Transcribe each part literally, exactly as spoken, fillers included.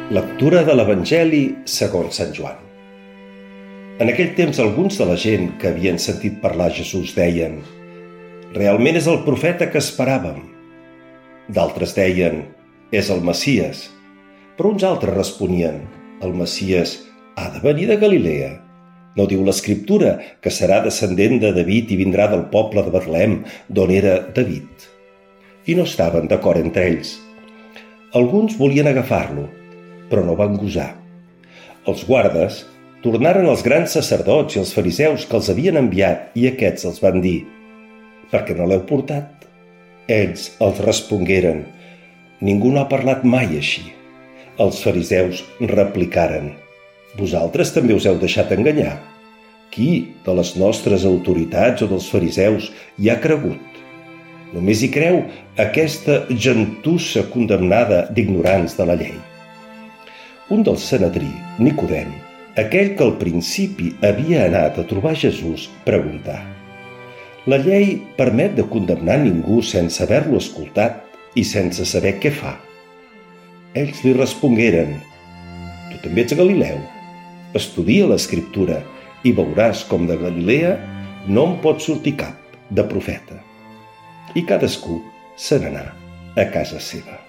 Lectura de l'Evangeli segons Sant Joan. En aquell temps alguns de la gent que havien sentit parlar Jesús deien: «Realment és el profeta que esperàvem». D'altres deien: «És el Messies». Però uns altres responien: «El Messies ha de venir de Galilea. No diu l'Escriptura que serà descendent de David i vindrà del poble de Betlem, d'on era David?» I no estaven d'acord entre ells. Alguns volien agafar-lo, però no van gosar. Els guardes tornaren als grans sacerdots i als fariseus que els havien enviat i aquests els van dir: «Per què no l'heu portat?» Ells els respongueren: «Ningú no ha parlat mai així». Els fariseus replicaren: «Vosaltres també us heu deixat enganyar. Qui de les nostres autoritats o dels fariseus hi ha cregut? Només hi creu aquesta gentussa condemnada d'ignorants de la llei». Un del Sanedrí, Nicodem, aquell que al principi havia anat a trobar Jesús, preguntà: «La llei permet de condemnar ningú sense haver-lo escoltat i sense saber què fa?» Ells li respongueren: «Tu també ets Galileu. Estudia l'Escriptura i veuràs com de Galilea no en pot sortir cap de profeta». I cadascú se n'anà a casa seva.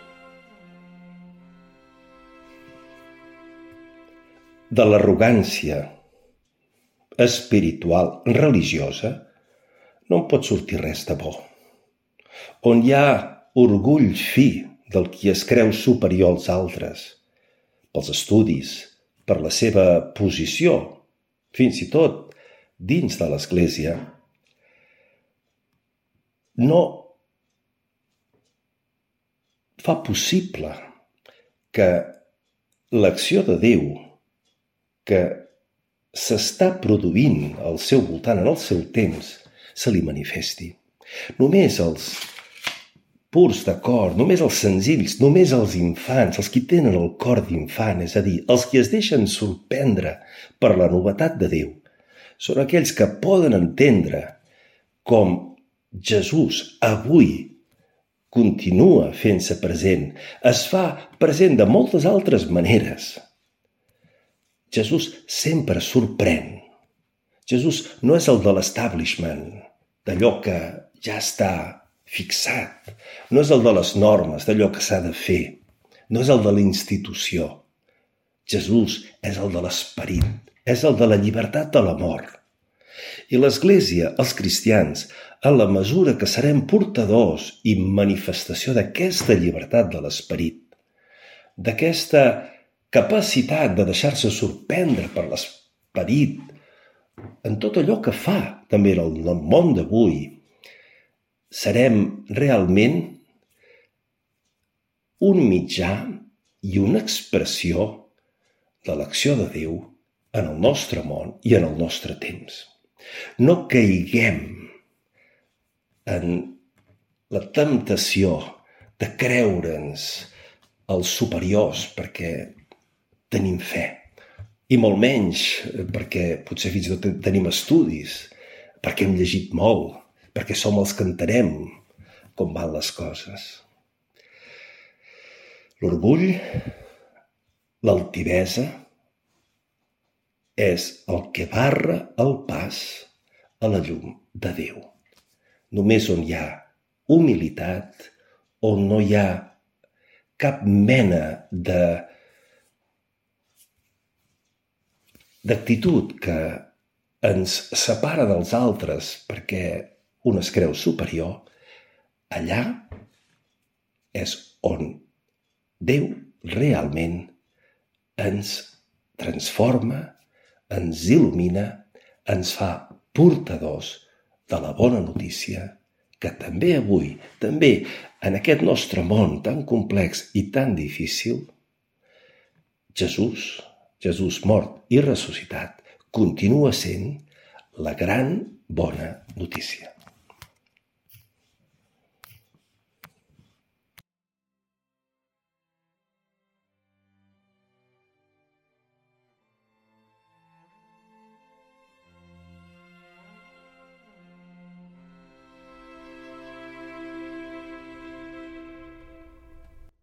De l'arrogància espiritual religiosa no en pot sortir res de bo. On hi ha orgull fi del qui es creu superior als altres, pels estudis, per la seva posició, fins i tot dins de l'Església, no fa possible que l'acció de Déu que s'està produint al seu voltant, en el seu temps, se li manifesti. Només els purs de cor, només els senzills, només els infants, els qui tenen el cor d'infant, és a dir, els qui es deixen sorprendre per la novetat de Déu, són aquells que poden entendre com Jesús avui continua fent-se present, es fa present de moltes altres maneres. Jesús sempre sorprèn. Jesús no és el de l'establishment, d'allò que ja està fixat. No és el de les normes, d'allò que s'ha de fer. No és el de la institució. Jesús és el de l'esperit, és el de la llibertat de l'amor. I l'Església, els cristians, en la mesura que serem portadors i manifestació d'aquesta llibertat de l'esperit, d'aquesta capacitat de deixar-se sorprendre per l'esperit en tot allò que fa també en el món d'avui, serem realment un mitjà i una expressió de l'acció de Déu en el nostre món i en el nostre temps. No caiguem en la temptació de creure'ns els superiors perquè tenim fe, i molt menys perquè potser fins i tot tenim estudis, perquè hem llegit molt, perquè som els que entenem com van les coses. L'orgull, l'altivesa, és el que barra el pas a la llum de Déu. Només on hi ha humilitat, on no hi ha cap mena de d'actitud que ens separa dels altres perquè un es creu superior, allà és on Déu realment ens transforma, ens il·lumina, ens fa portadors de la bona notícia que també avui, també en aquest nostre món tan complex i tan difícil, Jesús, Jesús mort i ressuscitat, continua sent la gran bona notícia.